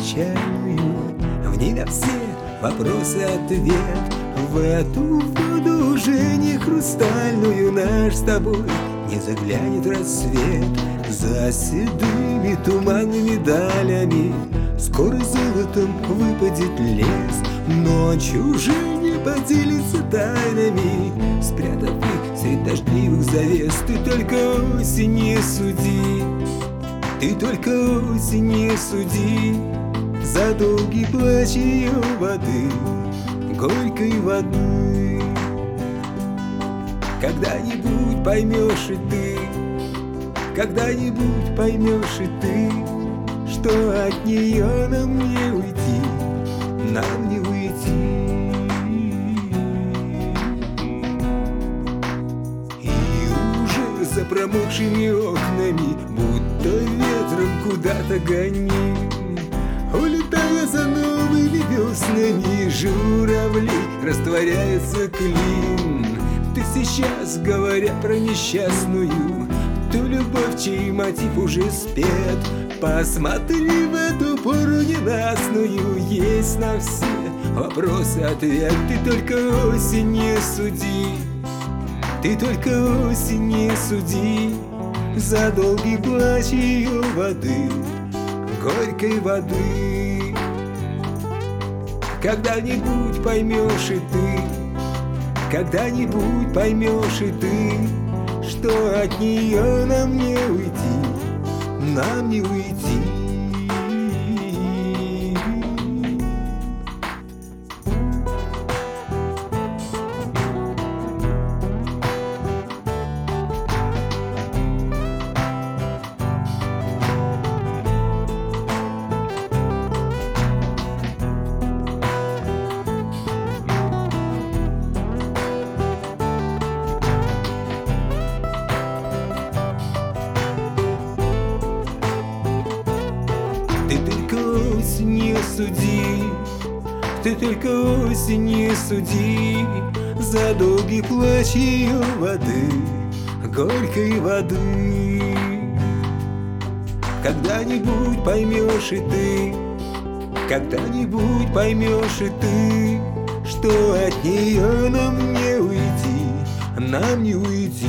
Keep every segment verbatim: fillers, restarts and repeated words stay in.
печальную, в ней на все вопросы ответ. В эту воду уже не хрустальную наш с тобой не заглянет рассвет. За седыми туманными далями скоро золотом выпадет лес. Ночь уже не поделится тайнами, спрятав их средь дождливых завес. Ты только осень не суди, ты только осень не суди за долгий плач ее воды, горькой воды. Когда-нибудь поймешь и ты, когда-нибудь поймешь и ты, что от нее нам не уйти, нам не уйти. И уже за промокшими окнами, будто ветром куда-то гоним, улетая за новыми веснами, журавли растворяется клин. Ты сейчас, говоря про несчастную, ту любовь, чей мотив уже спет, посмотри в эту пору ненастную, есть на все вопросы ответ. Ты только осень не суди, ты только осень не суди за долгий плач ее воды, горькой воды. Когда-нибудь поймешь и ты, когда-нибудь поймешь и ты, что от нее нам не уйти, нам не уйти. Ты только осень не суди, ты только осень не суди за долгий плач ее воды, горькой воды. Когда-нибудь поймешь и ты, когда-нибудь поймешь и ты, что от нее нам не уйти, нам не уйти.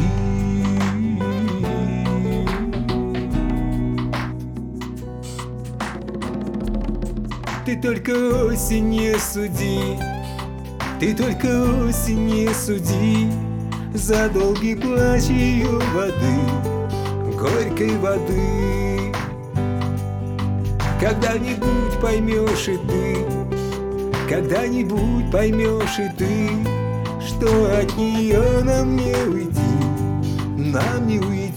Ты только осень не суди, ты только осень не суди за долгий плач ее воды, горькой воды. Когда-нибудь поймешь и ты, когда-нибудь поймешь и ты, что от нее нам не уйти, нам не уйти.